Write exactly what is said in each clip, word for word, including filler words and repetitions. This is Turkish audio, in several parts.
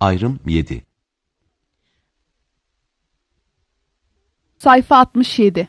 Ayrım yedi. Sayfa altmış yedi.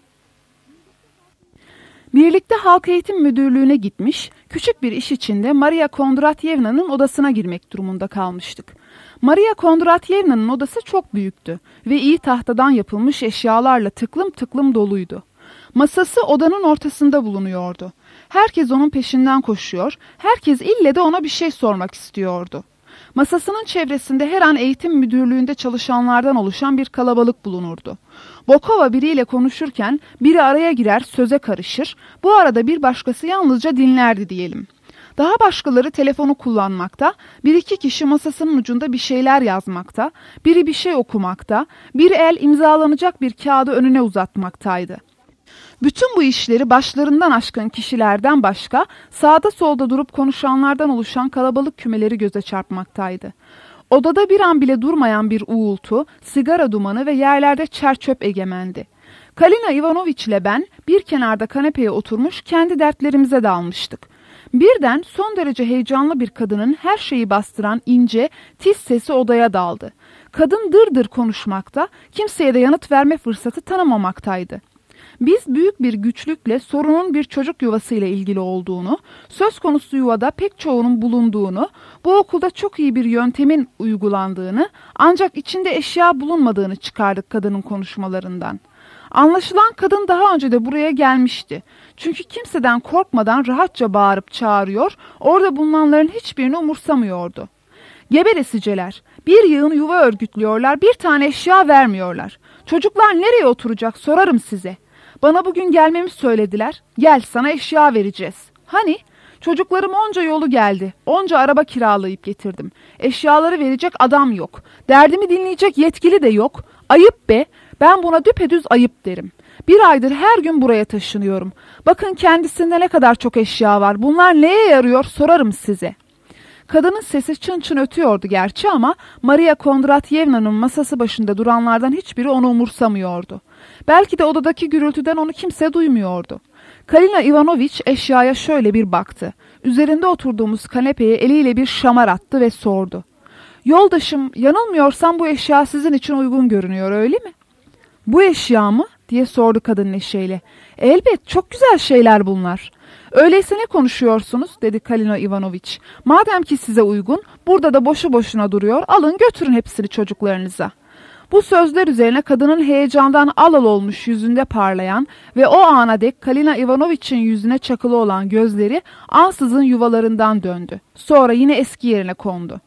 Birlikte Halk Eğitim Müdürlüğü'ne gitmiş, küçük bir iş içinde Maria Kondratyevna'nın odasına girmek durumunda kalmıştık. Maria Kondratyevna'nın odası çok büyüktü ve iyi tahtadan yapılmış eşyalarla tıklım tıklım doluydu. Masası odanın ortasında bulunuyordu. Herkes onun peşinden koşuyor, herkes ille de ona bir şey sormak istiyordu. Masasının çevresinde her an eğitim müdürlüğünde çalışanlardan oluşan bir kalabalık bulunurdu. Bokova biriyle konuşurken biri araya girer, söze karışır, bu arada bir başkası yalnızca dinlerdi diyelim. Daha başkaları telefonu kullanmakta, bir iki kişi masasının ucunda bir şeyler yazmakta, biri bir şey okumakta, bir el imzalanacak bir kağıdı önüne uzatmaktaydı. Bütün bu işleri başlarından aşkın kişilerden başka, sağda solda durup konuşanlardan oluşan kalabalık kümeleri göze çarpmaktaydı. Odada bir an bile durmayan bir uğultu, sigara dumanı ve yerlerde çer çöp egemendi. Kalina Ivanoviç ile ben bir kenarda kanepeye oturmuş kendi dertlerimize dalmıştık. Birden son derece heyecanlı bir kadının her şeyi bastıran ince, tiz sesi odaya daldı. Kadın dır dır konuşmakta, kimseye de yanıt verme fırsatı tanımamaktaydı. Biz büyük bir güçlükle sorunun bir çocuk yuvası ile ilgili olduğunu, söz konusu yuvada pek çoğunun bulunduğunu, bu okulda çok iyi bir yöntemin uygulandığını, ancak içinde eşya bulunmadığını çıkardık kadının konuşmalarından. Anlaşılan kadın daha önce de buraya gelmişti. Çünkü kimseden korkmadan rahatça bağırıp çağırıyor, orada bulunanların hiçbirini umursamıyordu. Geberesiceler, bir yığın yuva örgütlüyorlar, bir tane eşya vermiyorlar. Çocuklar nereye oturacak sorarım size. Bana bugün gelmemi söylediler. Gel sana eşya vereceğiz. Hani? Çocuklarım onca yolu geldi. Onca araba kiralayıp getirdim. Eşyaları verecek adam yok. Derdimi dinleyecek yetkili de yok. Ayıp be. Ben buna düpedüz ayıp derim. Bir aydır her gün buraya taşınıyorum. Bakın kendisinde ne kadar çok eşya var. Bunlar neye yarıyor sorarım size. Kadının sesi çın çın ötüyordu gerçi ama Maria Kondratyevna'nın masası başında duranlardan hiçbiri onu umursamıyordu. Belki de odadaki gürültüden onu kimse duymuyordu. Kalina Ivanoviç eşyaya şöyle bir baktı. Üzerinde oturduğumuz kanepeye eliyle bir şamar attı ve sordu. Yoldaşım, yanılmıyorsam bu eşya sizin için uygun görünüyor, öyle mi? Bu eşya mı? Diye sordu kadın neşeyle. Elbet, çok güzel şeyler bunlar. Öyleyse ne konuşuyorsunuz? Dedi Kalina Ivanoviç. Madem ki size uygun, burada da boşu boşuna duruyor, alın götürün hepsini çocuklarınıza. Bu sözler üzerine kadının heyecandan al al olmuş yüzünde parlayan ve o ana dek Kalina Ivanoviç'in yüzüne çakılı olan gözleri ansızın yuvalarından döndü. Sonra yine eski yerine kondu.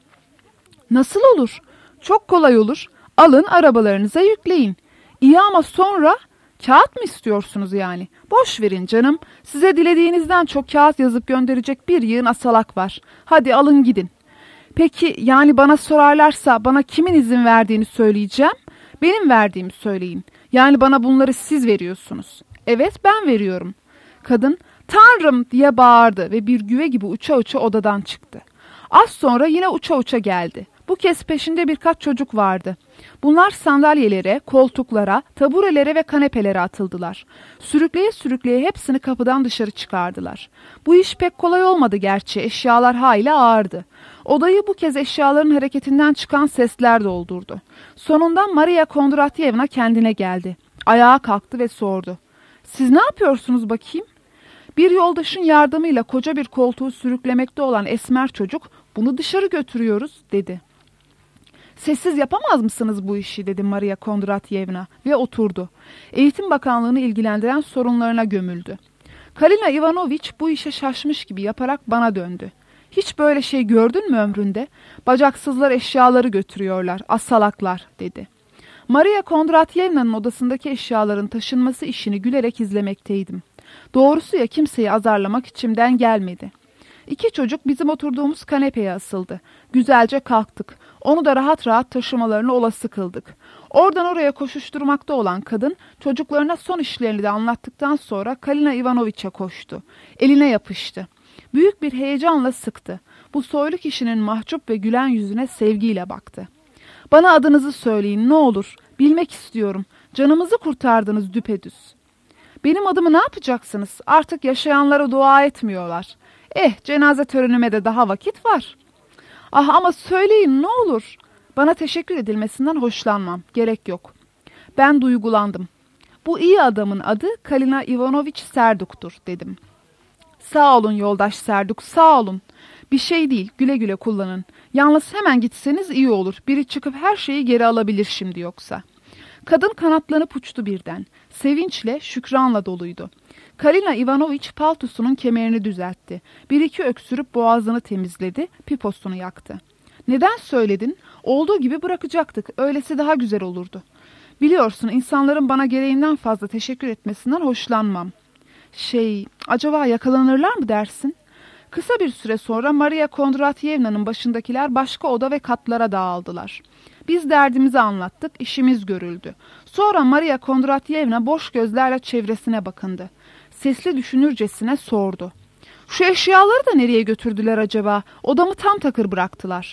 Nasıl olur? Çok kolay olur. Alın arabalarınıza yükleyin. İyi ama sonra kağıt mı istiyorsunuz yani? Boş verin canım. Size dilediğinizden çok kağıt yazıp gönderecek bir yığın asalak var. Hadi alın gidin. Peki yani bana sorarlarsa bana kimin izin verdiğini söyleyeceğim? Benim verdiğimi söyleyin. Yani bana bunları siz veriyorsunuz. Evet, ben veriyorum. Kadın Tanrım diye bağırdı ve bir güve gibi uça uça odadan çıktı. Az sonra yine uça uça geldi. Bu kez peşinde birkaç çocuk vardı. Bunlar sandalyelere, koltuklara, taburelere ve kanepelere atıldılar. Sürükleye sürükleye hepsini kapıdan dışarı çıkardılar. Bu iş pek kolay olmadı gerçi, eşyalar hayli ağırdı. Odayı bu kez eşyaların hareketinden çıkan sesler doldurdu. Sonunda Maria Kondratyevna kendine geldi. Ayağa kalktı ve sordu. Siz ne yapıyorsunuz bakayım? Bir yoldaşın yardımıyla koca bir koltuğu sürüklemekte olan esmer çocuk, bunu dışarı götürüyoruz dedi. Sessiz yapamaz mısınız bu işi dedi Maria Kondratyevna ve oturdu. Eğitim Bakanlığı'nı ilgilendiren sorunlarına gömüldü. Kalina Ivanoviç bu işe şaşmış gibi yaparak bana döndü. Hiç böyle şey gördün mü ömründe? Bacaksızlar eşyaları götürüyorlar, asalaklar dedi. Maria Kondratyevna'nın odasındaki eşyaların taşınması işini gülerek izlemekteydim. Doğrusu ya kimseyi azarlamak içimden gelmedi. İki çocuk bizim oturduğumuz kanepeye asıldı. Güzelce kalktık. Onu da rahat rahat taşımalarını olası kıldık. Oradan oraya koşuşturmakta olan kadın çocuklarına son işlerini de anlattıktan sonra Kalina Ivanoviç'e koştu. Eline yapıştı. Büyük bir heyecanla sıktı. Bu soylu kişinin mahcup ve gülen yüzüne sevgiyle baktı. Bana adınızı söyleyin ne olur. Bilmek istiyorum. Canımızı kurtardınız düpedüz. Benim adımı ne yapacaksınız? Artık yaşayanlara dua etmiyorlar. Eh, cenaze törenime de daha vakit var. Ah ama söyleyin ne olur. Bana teşekkür edilmesinden hoşlanmam. Gerek yok. Ben duygulandım. Bu iyi adamın adı Kalina Ivanoviç Serduk'tur dedim. Sağ olun yoldaş Serduk, sağ olun. Bir şey değil, güle güle kullanın. Yalnız hemen gitseniz iyi olur. Biri çıkıp her şeyi geri alabilir şimdi yoksa. Kadın kanatlanıp uçtu birden. Sevinçle, şükranla doluydu. Kalina Ivanoviç paltosunun kemerini düzeltti. Bir iki öksürüp boğazını temizledi, piposunu yaktı. Neden söyledin? Olduğu gibi bırakacaktık. Öylesi daha güzel olurdu. Biliyorsun insanların bana gereğinden fazla teşekkür etmesinden hoşlanmam. Şey, acaba yakalanırlar mı dersin? Kısa bir süre sonra Maria Kondratyevna'nın başındakiler başka oda ve katlara dağıldılar. Biz derdimizi anlattık, işimiz görüldü. Sonra Maria Kondratyevna boş gözlerle çevresine bakındı. Sesli düşünürcesine sordu. Şu eşyaları da nereye götürdüler acaba? Odamı tam takır bıraktılar.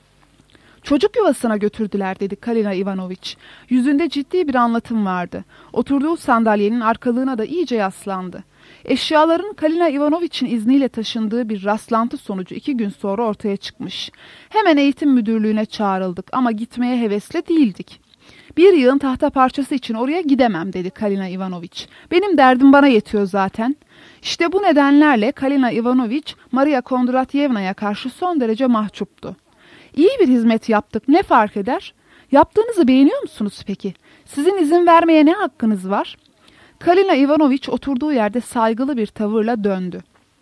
Çocuk yuvasına götürdüler dedi Kalina Ivanoviç. Yüzünde ciddi bir anlatım vardı. Oturduğu sandalyenin arkalığına da iyice yaslandı. Eşyaların Kalina Ivanoviç'in izniyle taşındığı bir rastlantı sonucu iki gün sonra ortaya çıkmış. Hemen eğitim müdürlüğüne çağrıldık ama gitmeye hevesli değildik. Bir yığın tahta parçası için oraya gidemem dedi Kalina Ivanoviç. Benim derdim bana yetiyor zaten. İşte bu nedenlerle Kalina Ivanoviç Maria Kondratyevna'ya karşı son derece mahcuptu. İyi bir hizmet yaptık, ne fark eder? Yaptığınızı beğeniyor musunuz peki? Sizin izin vermeye ne hakkınız var? Kalina Ivanoviç oturduğu yerde saygılı bir tavırla döndü.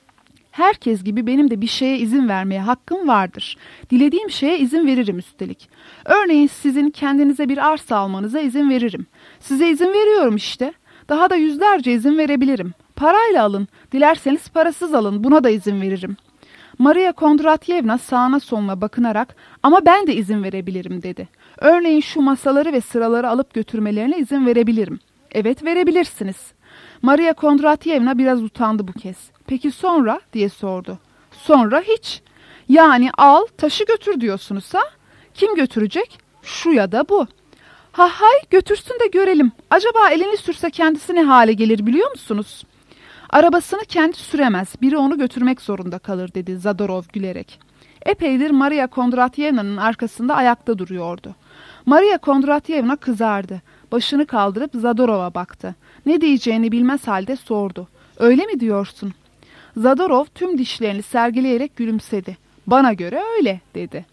Herkes gibi benim de bir şeye izin vermeye hakkım vardır. Dilediğim şeye izin veririm üstelik. Örneğin sizin kendinize bir arsa almanıza izin veririm. Size izin veriyorum işte. Daha da yüzlerce izin verebilirim. Parayla alın, dilerseniz parasız alın, buna da izin veririm. Maria Kondratyevna sağına soluna bakınarak ama ben de izin verebilirim dedi. Örneğin şu masaları ve sıraları alıp götürmelerine izin verebilirim. Evet verebilirsiniz. Maria Kondratyevna biraz utandı bu kez. Peki sonra diye sordu. Sonra hiç. Yani al taşı götür diyorsunuz ha? Kim götürecek? Şu ya da bu. Ha hay götürsün de görelim. Acaba elini sürse kendisi ne hale gelir biliyor musunuz? Arabasını kendi süremez. Biri onu götürmek zorunda kalır dedi Zadorov gülerek. Epeydir Maria Kondratyevna'nın arkasında ayakta duruyordu. Maria Kondratyevna kızardı. Başını kaldırıp Zadorov'a baktı. Ne diyeceğini bilmez halde sordu. Öyle mi diyorsun? Zadorov tüm dişlerini sergileyerek gülümsedi. Bana göre öyle dedi.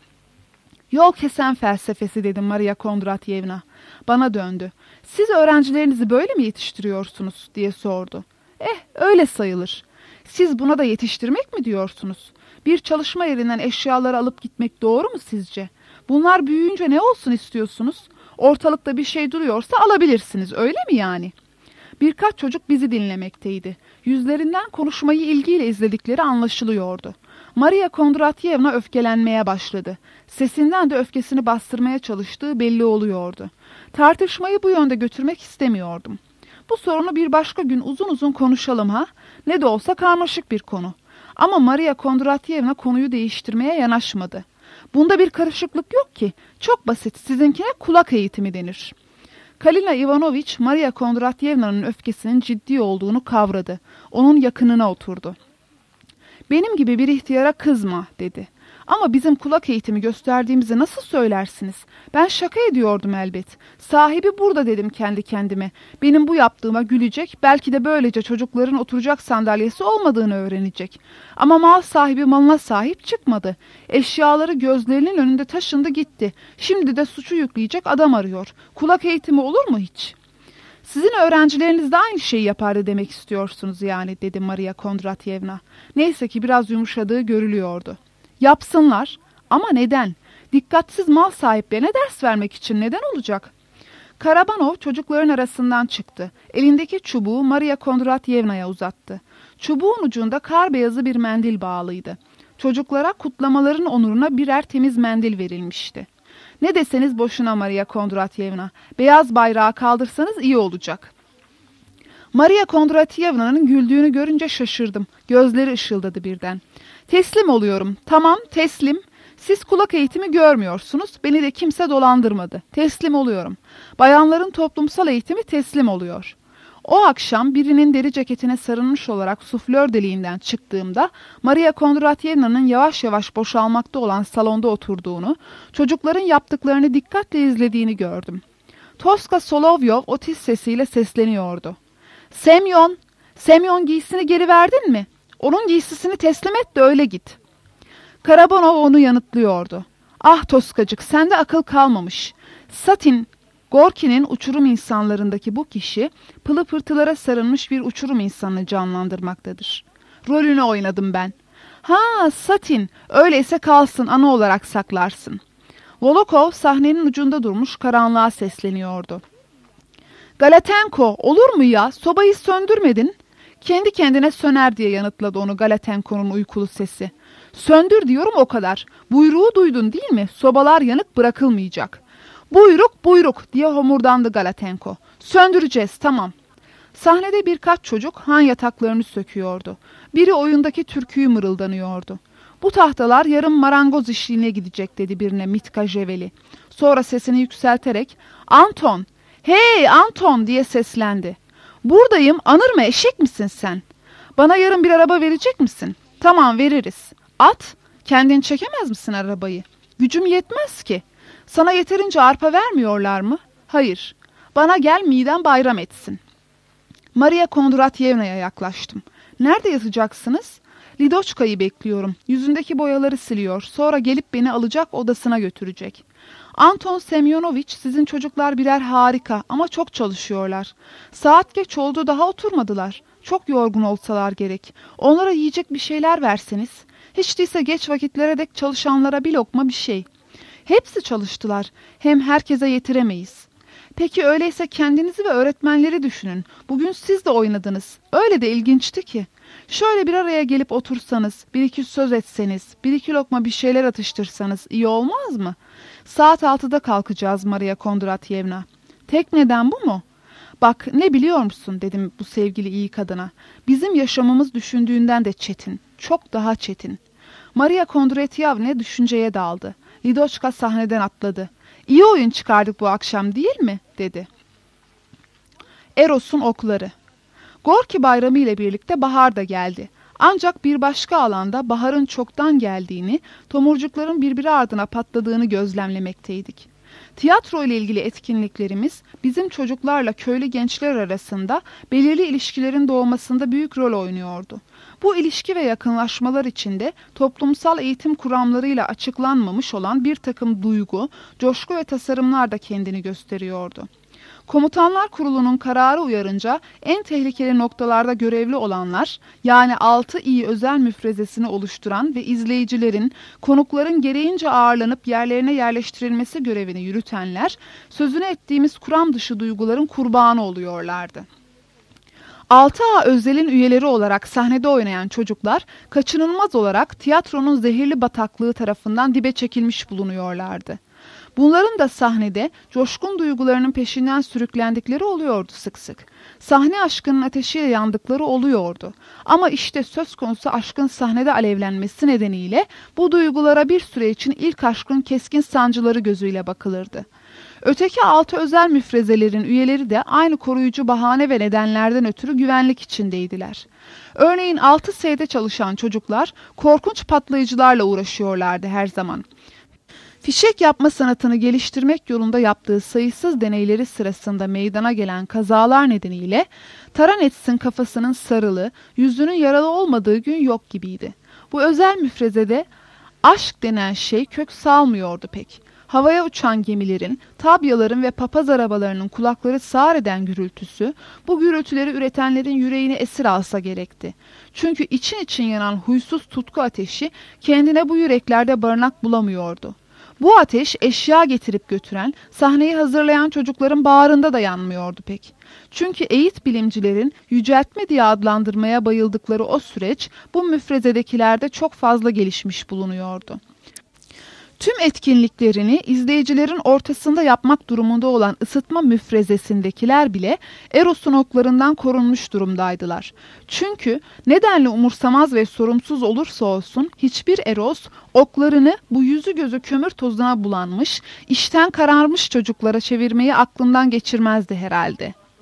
Yol kesen felsefesi dedi Maria Kondratyevna. Bana döndü. Siz öğrencilerinizi böyle mi yetiştiriyorsunuz diye sordu. Eh öyle sayılır. Siz buna da yetiştirmek mi diyorsunuz? Bir çalışma yerinden eşyaları alıp gitmek doğru mu sizce? Bunlar büyüyünce ne olsun istiyorsunuz? Ortalıkta bir şey duruyorsa alabilirsiniz öyle mi yani? Birkaç çocuk bizi dinlemekteydi. Yüzlerinden konuşmayı ilgiyle izledikleri anlaşılıyordu. Maria Kondratyevna öfkelenmeye başladı. Sesinden de öfkesini bastırmaya çalıştığı belli oluyordu. Tartışmayı bu yönde götürmek istemiyordum. Bu sorunu bir başka gün uzun uzun konuşalım ha. Ne de olsa karmaşık bir konu. Ama Maria Kondratyevna konuyu değiştirmeye yanaşmadı. Bunda bir karışıklık yok ki. Çok basit. Sizinkine kulak eğitimi denir. Kalina Ivanoviç Maria Kondratyevna'nın öfkesinin ciddi olduğunu kavradı. Onun yakınına oturdu. Benim gibi bir ihtiyara kızma dedi. Ama bizim kulak eğitimi gösterdiğimizi nasıl söylersiniz? Ben şaka ediyordum elbet. Sahibi burada dedim kendi kendime. Benim bu yaptığıma gülecek, belki de böylece çocukların oturacak sandalyesi olmadığını öğrenecek. Ama mal sahibi malına sahip çıkmadı. Eşyaları gözlerinin önünde taşındı gitti. Şimdi de suçu yükleyecek adam arıyor. Kulak eğitimi olur mu hiç? Sizin öğrencileriniz de aynı şeyi yapardı demek istiyorsunuz yani dedi Maria Kondratyevna. Neyse ki biraz yumuşadığı görülüyordu. Yapsınlar ama neden? Dikkatsiz mal sahiplerine ders vermek için neden olacak? Karabanov çocukların arasından çıktı. Elindeki çubuğu Maria Kondratyevna'ya uzattı. Çubuğun ucunda kar beyazı bir mendil bağlıydı. Çocuklara kutlamaların onuruna birer temiz mendil verilmişti. Ne deseniz boşuna Maria Kondratyevna. Beyaz bayrağı kaldırsanız iyi olacak. Maria Kondratyevna'nın güldüğünü görünce şaşırdım. Gözleri ışıldadı birden. Teslim oluyorum. Tamam, teslim. Siz kulak eğitimi görmüyorsunuz. Beni de kimse dolandırmadı. Teslim oluyorum. Bayanların toplumsal eğitimi teslim oluyor. O akşam birinin deri ceketine sarılmış olarak suflör deliğinden çıktığımda Maria Kondratyevna'nın yavaş yavaş boşalmakta olan salonda oturduğunu, çocukların yaptıklarını dikkatle izlediğini gördüm. Toska Solovyov o tiz sesiyle sesleniyordu. "Semyon, Semyon giysisini geri verdin mi? Onun giysisini teslim et de öyle git." Karabanov onu yanıtlıyordu. "Ah Toskacık, sende akıl kalmamış. Satin, Gorki'nin uçurum insanlarındaki bu kişi pılı pırtılara sarılmış bir uçurum insanını canlandırmaktadır. Rolünü oynadım ben." "Ha, Satin, öyleyse kalsın, ana olarak saklarsın." Volokov sahnenin ucunda durmuş karanlığa sesleniyordu. "Galatenko, olur mu ya? Sobayı söndürmedin." "Kendi kendine söner," diye yanıtladı onu Galatenko'nun uykulu sesi. "Söndür diyorum, o kadar. Buyruğu duydun değil mi? Sobalar yanık bırakılmayacak." "Buyruk, buyruk," diye homurdandı Galatenko. "Söndüreceğiz, tamam." Sahnede birkaç çocuk han yataklarını söküyordu. Biri oyundaki türküyü mırıldanıyordu. "Bu tahtalar yarın marangoz işliğine gidecek," dedi birine Mitka Jeveli. Sonra sesini yükselterek "Anton, hey Anton," diye seslendi. "Buradayım, anır mı, eşek misin sen? Bana yarın bir araba verecek misin?" "Tamam, veririz." "At, kendin çekemez misin arabayı?" "Gücüm yetmez ki." "Sana yeterince arpa vermiyorlar mı?" "Hayır." "Bana gel, midem bayram etsin." Maria Kondratyevna'ya yaklaştım. "Nerede yatacaksınız?" "Lidoçka'yı bekliyorum. Yüzündeki boyaları siliyor. Sonra gelip beni alacak, odasına götürecek." "Anton Semyonoviç, sizin çocuklar birer harika ama çok çalışıyorlar. Saat geç oldu, daha oturmadılar. Çok yorgun olsalar gerek. Onlara yiyecek bir şeyler verseniz. Hiç değilse geç vakitlere dek çalışanlara bir lokma bir şey." "Hepsi çalıştılar. Hem herkese yetiremeyiz." "Peki öyleyse kendinizi ve öğretmenleri düşünün. Bugün siz de oynadınız. Öyle de ilginçti ki. Şöyle bir araya gelip otursanız, bir iki söz etseniz, bir iki lokma bir şeyler atıştırsanız iyi olmaz mı?" "Saat altıda kalkacağız Maria Kondratyevna." "Tek neden bu mu?" "Bak, ne biliyor musun?" dedim bu sevgili iyi kadına. "Bizim yaşamımız düşündüğünden de çetin. Çok daha çetin." Maria Kondratyevna düşünceye daldı. Lidoçka sahneden atladı. "İyi oyun çıkardık bu akşam değil mi?" dedi. Eros'un okları. Gorki bayramı ile birlikte bahar da geldi. Ancak bir başka alanda baharın çoktan geldiğini, tomurcukların birbiri ardına patladığını gözlemlemekteydik. Tiyatro ile ilgili etkinliklerimiz bizim çocuklarla köylü gençler arasında belirli ilişkilerin doğmasında büyük rol oynuyordu. Bu ilişki ve yakınlaşmalar içinde toplumsal eğitim kuramlarıyla açıklanmamış olan bir takım duygu, coşku ve tasarımlar da kendini gösteriyordu. Komutanlar Kurulu'nun kararı uyarınca en tehlikeli noktalarda görevli olanlar, yani altı iyi özel müfrezesini oluşturan ve izleyicilerin, konukların gereğince ağırlanıp yerlerine yerleştirilmesi görevini yürütenler, sözünü ettiğimiz kuram dışı duyguların kurbanı oluyorlardı. altı A özelin üyeleri olarak sahnede oynayan çocuklar, kaçınılmaz olarak tiyatronun zehirli bataklığı tarafından dibe çekilmiş bulunuyorlardı. Bunların da sahnede coşkun duygularının peşinden sürüklendikleri oluyordu sık sık. Sahne aşkının ateşiyle yandıkları oluyordu. Ama işte söz konusu aşkın sahnede alevlenmesi nedeniyle bu duygulara bir süre için ilk aşkın keskin sancıları gözüyle bakılırdı. Öteki altı özel müfrezelerin üyeleri de aynı koruyucu bahane ve nedenlerden ötürü güvenlik içindeydiler. Örneğin altı S'de çalışan çocuklar korkunç patlayıcılarla uğraşıyorlardı her zaman. Fişek yapma sanatını geliştirmek yolunda yaptığı sayısız deneyleri sırasında meydana gelen kazalar nedeniyle Taranets'in kafasının sarılı, yüzünün yaralı olmadığı gün yok gibiydi. Bu özel müfrezede aşk denen şey kök salmıyordu pek. Havaya uçan gemilerin, tabyaların ve papaz arabalarının kulakları sağır eden gürültüsü, bu gürültüleri üretenlerin yüreğini esir alsa gerekti. Çünkü için için yanan huysuz tutku ateşi kendine bu yüreklerde barınak bulamıyordu. Bu ateş eşya getirip götüren, sahneyi hazırlayan çocukların bağrında da yanmıyordu pek. Çünkü eğit bilimcilerin yüceltme diye adlandırmaya bayıldıkları o süreç bu müfrezedekilerde çok fazla gelişmiş bulunuyordu. Tüm etkinliklerini izleyicilerin ortasında yapmak durumunda olan ısıtma müfrezesindekiler bile Eros'un oklarından korunmuş durumdaydılar. Çünkü nedenle umursamaz ve sorumsuz olursa olsun hiçbir Eros oklarını bu yüzü gözü kömür tozuna bulanmış, işten kararmış çocuklara çevirmeyi aklından geçirmezdi herhalde.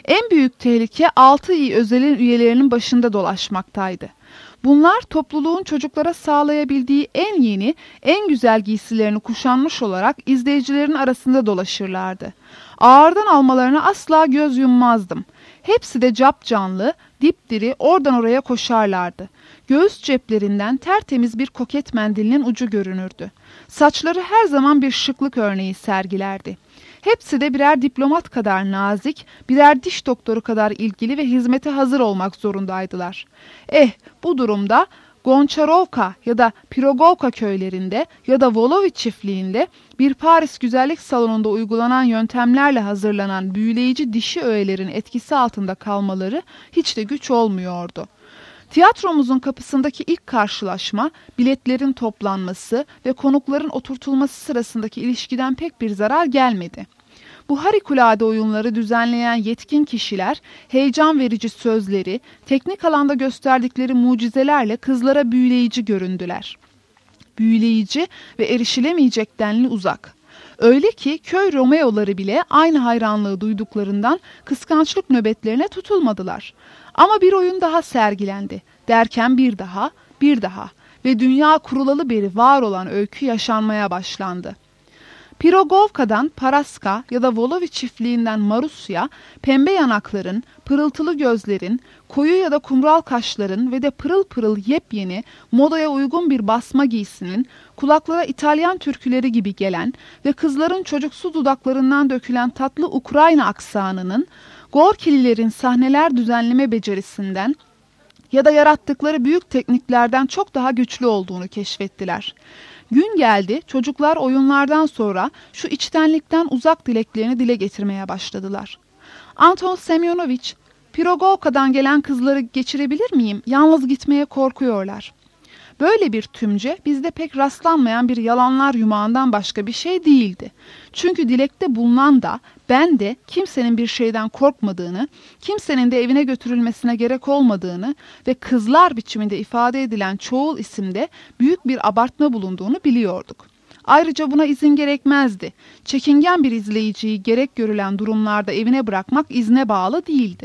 En büyük tehlike altı i özelin üyelerinin başında dolaşmaktaydı. Bunlar topluluğun çocuklara sağlayabildiği en yeni, en güzel giysilerini kuşanmış olarak izleyicilerin arasında dolaşırlardı. Ağırdan almalarına asla göz yummazdım. Hepsi de capcanlı, dipdiri oradan oraya koşarlardı. Göğüs ceplerinden tertemiz bir koket mendilinin ucu görünürdü. Saçları her zaman bir şıklık örneği sergilerdi. Hepsi de birer diplomat kadar nazik, birer diş doktoru kadar ilgili ve hizmete hazır olmak zorundaydılar. Eh, bu durumda Gonçarovka ya da Pirogovka köylerinde ya da Volovich çiftliğinde bir Paris güzellik salonunda uygulanan yöntemlerle hazırlanan büyüleyici dişi öğelerin etkisi altında kalmaları hiç de güç olmuyordu. Tiyatromuzun kapısındaki ilk karşılaşma, biletlerin toplanması ve konukların oturtulması sırasındaki ilişkiden pek bir zarar gelmedi. Bu harikulade oyunları düzenleyen yetkin kişiler, heyecan verici sözleri, teknik alanda gösterdikleri mucizelerle kızlara büyüleyici göründüler. Büyüleyici ve erişilemeyecek denli uzak. Öyle ki köy Romeo'ları bile aynı hayranlığı duyduklarından kıskançlık nöbetlerine tutulmadılar. Ama bir oyun daha sergilendi. Derken bir daha, bir daha ve dünya kurulalı beri var olan öykü yaşanmaya başlandı. Pirogovka'dan Paraska ya da Volovich çiftliğinden Marusya, pembe yanakların, pırıltılı gözlerin, koyu ya da kumral kaşların ve de pırıl pırıl yepyeni, modaya uygun bir basma giysinin, kulaklara İtalyan türküleri gibi gelen ve kızların çocuksu dudaklarından dökülen tatlı Ukrayna aksanının, Gorkililerin sahneler düzenleme becerisinden ya da yarattıkları büyük tekniklerden çok daha güçlü olduğunu keşfettiler. Gün geldi, çocuklar oyunlardan sonra şu içtenlikten uzak dileklerini dile getirmeye başladılar. Anton Semyonovich, Pirogovka'dan gelen kızları geçirebilir miyim? Yalnız gitmeye korkuyorlar. Böyle bir tümce bizde pek rastlanmayan bir yalanlar yumağından başka bir şey değildi. Çünkü dilekte bulunan da ben de kimsenin bir şeyden korkmadığını, kimsenin de evine götürülmesine gerek olmadığını ve kızlar biçiminde ifade edilen çoğul isimde büyük bir abartma bulunduğunu biliyorduk. Ayrıca buna izin gerekmezdi. Çekingen bir izleyiciyi gerek görülen durumlarda evine bırakmak izne bağlı değildi.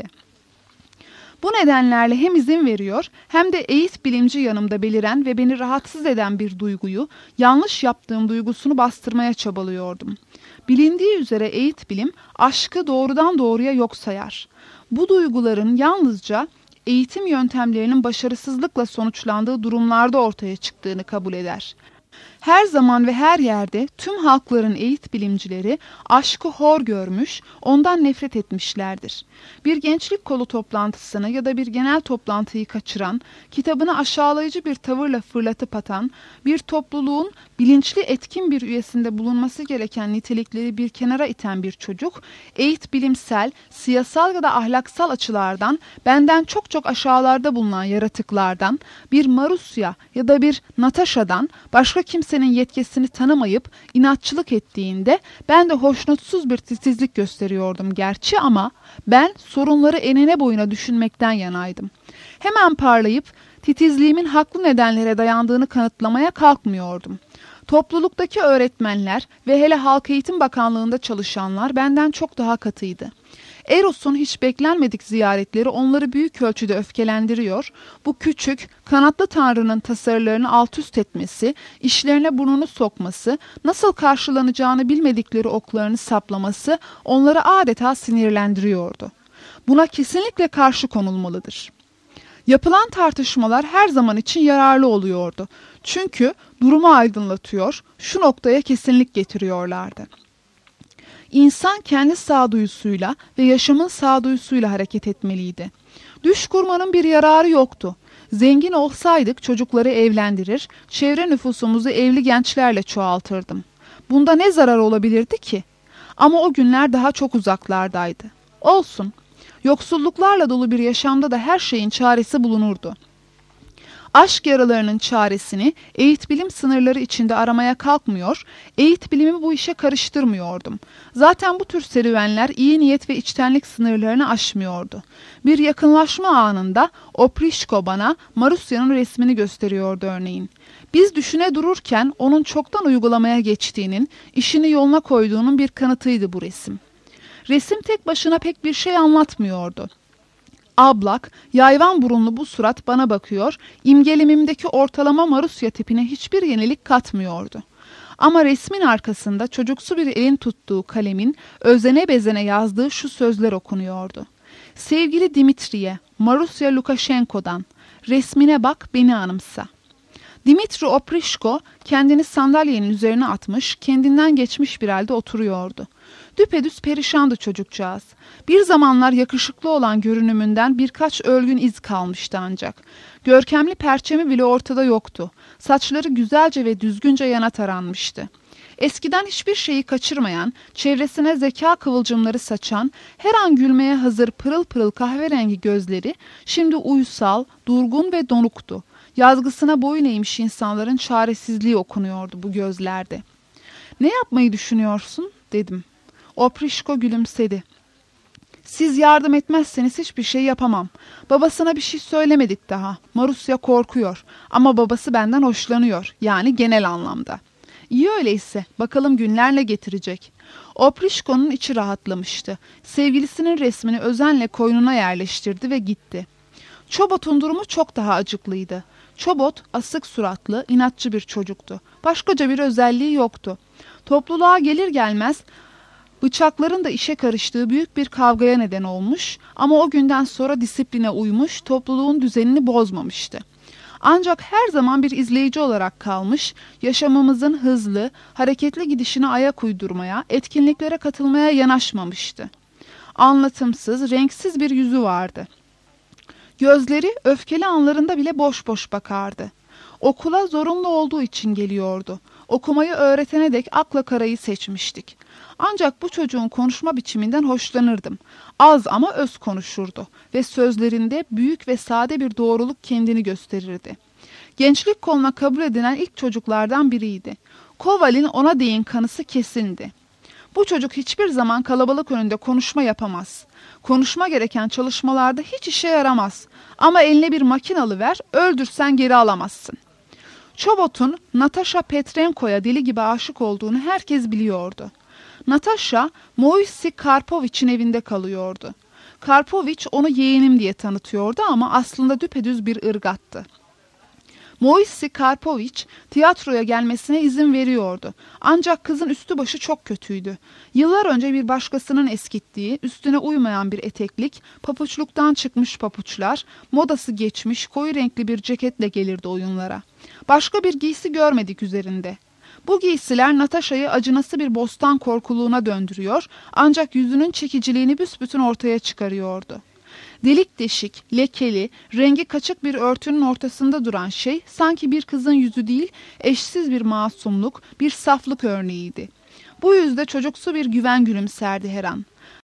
Bu nedenlerle hem izin veriyor hem de eğit bilimci yanımda beliren ve beni rahatsız eden bir duyguyu, yanlış yaptığım duygusunu bastırmaya çabalıyordum. Bilindiği üzere eğit bilim aşkı doğrudan doğruya yok sayar. Bu duyguların yalnızca eğitim yöntemlerinin başarısızlıkla sonuçlandığı durumlarda ortaya çıktığını kabul eder. Her zaman ve her yerde tüm halkların eğit bilimcileri aşkı hor görmüş, ondan nefret etmişlerdir. Bir gençlik kolu toplantısını ya da bir genel toplantıyı kaçıran, kitabını aşağılayıcı bir tavırla fırlatıp atan, bir topluluğun bilinçli etkin bir üyesinde bulunması gereken nitelikleri bir kenara iten bir çocuk, eğit bilimsel, siyasal ya da ahlaksal açılardan benden çok çok aşağılarda bulunan yaratıklardan, bir Marusya ya da bir Natasha'dan başka kimsenin yetkisini tanımayıp inatçılık ettiğinde ben de hoşnutsuz bir titizlik gösteriyordum gerçi ama ben sorunları enine boyuna düşünmekten yanaydım. Hemen parlayıp titizliğimin haklı nedenlere dayandığını kanıtlamaya kalkmıyordum. Topluluktaki öğretmenler ve hele Halk Eğitim Bakanlığı'nda çalışanlar benden çok daha katıydı. Eros'un hiç beklenmedik ziyaretleri onları büyük ölçüde öfkelendiriyor, bu küçük, kanatlı tanrının tasarılarını alt üst etmesi, işlerine burnunu sokması, nasıl karşılanacağını bilmedikleri oklarını saplaması onları adeta sinirlendiriyordu. Buna kesinlikle karşı konulmalıdır. Yapılan tartışmalar her zaman için yararlı oluyordu. Çünkü durumu aydınlatıyor, şu noktaya kesinlik getiriyorlardı. İnsan kendi sağduyusuyla ve yaşamın sağduyusuyla hareket etmeliydi. Düş kurmanın bir yararı yoktu. Zengin olsaydık çocukları evlendirir, çevre nüfusumuzu evli gençlerle çoğaltırdım. Bunda ne zarar olabilirdi ki? Ama o günler daha çok uzaklardaydı. Olsun. Yoksulluklarla dolu bir yaşamda da her şeyin çaresi bulunurdu. Aşk yaralarının çaresini eğit bilim sınırları içinde aramaya kalkmıyor, eğit bilimi bu işe karıştırmıyordum. Zaten bu tür serüvenler iyi niyet ve içtenlik sınırlarını aşmıyordu. Bir yakınlaşma anında Oprişko bana Marusya'nın resmini gösteriyordu örneğin. Biz düşüne dururken onun çoktan uygulamaya geçtiğinin, işini yoluna koyduğunun bir kanıtıydı bu resim. Resim tek başına pek bir şey anlatmıyordu. Ablak, yayvan burunlu bu surat bana bakıyor, imgelemimdeki ortalama Marusya tipine hiçbir yenilik katmıyordu. Ama resmin arkasında çocuksu bir elin tuttuğu kalemin özene bezene yazdığı şu sözler okunuyordu. Sevgili Dimitriye, Marusya Lukashenko'dan, resmine bak, beni anımsa. Dimitri Oprişko kendini sandalyenin üzerine atmış, kendinden geçmiş bir halde oturuyordu. Düpedüz perişandı çocukcağız. Bir zamanlar yakışıklı olan görünümünden birkaç ölgün iz kalmıştı ancak. Görkemli perçemi bile ortada yoktu. Saçları güzelce ve düzgünce yana taranmıştı. Eskiden hiçbir şeyi kaçırmayan, çevresine zeka kıvılcımları saçan, her an gülmeye hazır pırıl pırıl kahverengi gözleri şimdi uysal, durgun ve donuktu. Yazgısına boyun eğmiş insanların çaresizliği okunuyordu bu gözlerde. "Ne yapmayı düşünüyorsun?" dedim. Oprişko gülümsedi. "Siz yardım etmezseniz hiçbir şey yapamam. Babasına bir şey söylemedik daha. Marusya korkuyor ama babası benden hoşlanıyor. Yani genel anlamda." "İyi öyleyse. Bakalım günler ne getirecek." Oprişko'nun içi rahatlamıştı. Sevgilisinin resmini özenle koynuna yerleştirdi ve gitti. Çobot'un durumu çok daha acıklıydı. Çobot asık suratlı, inatçı bir çocuktu. Başkaca bir özelliği yoktu. Topluluğa gelir gelmez bıçakların da işe karıştığı büyük bir kavgaya neden olmuş ama o günden sonra disipline uymuş, topluluğun düzenini bozmamıştı. Ancak her zaman bir izleyici olarak kalmış, yaşamımızın hızlı, hareketli gidişine ayak uydurmaya, etkinliklere katılmaya yanaşmamıştı. Anlatımsız, renksiz bir yüzü vardı. Gözleri öfkeli anlarında bile boş boş bakardı. Okula zorunlu olduğu için geliyordu. Okumayı öğretene dek akla karayı seçmiştik. Ancak bu çocuğun konuşma biçiminden hoşlanırdım. Az ama öz konuşurdu ve sözlerinde büyük ve sade bir doğruluk kendini gösterirdi. Gençlik koluna kabul edilen ilk çocuklardan biriydi. Koval'in ona değin kanısı kesindi. Bu çocuk hiçbir zaman kalabalık önünde konuşma yapamaz. Konuşma gereken çalışmalarda hiç işe yaramaz. Ama eline bir makine alıver, öldürsen geri alamazsın. Çobot'un Natasha Petrenko'ya deli gibi aşık olduğunu herkes biliyordu. Natasha, Moissi Karpovich'in evinde kalıyordu. Karpovich onu yeğenim diye tanıtıyordu ama aslında düpedüz bir ırgattı. Moissi Karpovich tiyatroya gelmesine izin veriyordu. Ancak kızın üstü başı çok kötüydü. Yıllar önce bir başkasının eskittiği, üstüne uymayan bir eteklik, papuçluktan çıkmış papuçlar, modası geçmiş koyu renkli bir ceketle gelirdi oyunlara. Başka bir giysi görmedik üzerinde. Bu giysiler Natasha'yı acınası bir bostan korkuluğuna döndürüyor, ancak yüzünün çekiciliğini büsbütün ortaya çıkarıyordu. Delik deşik, lekeli, rengi kaçık bir örtünün ortasında duran şey sanki bir kızın yüzü değil, eşsiz bir masumluk, bir saflık örneğiydi. Bu yüzde çocuksu bir güven gülümserdi her an.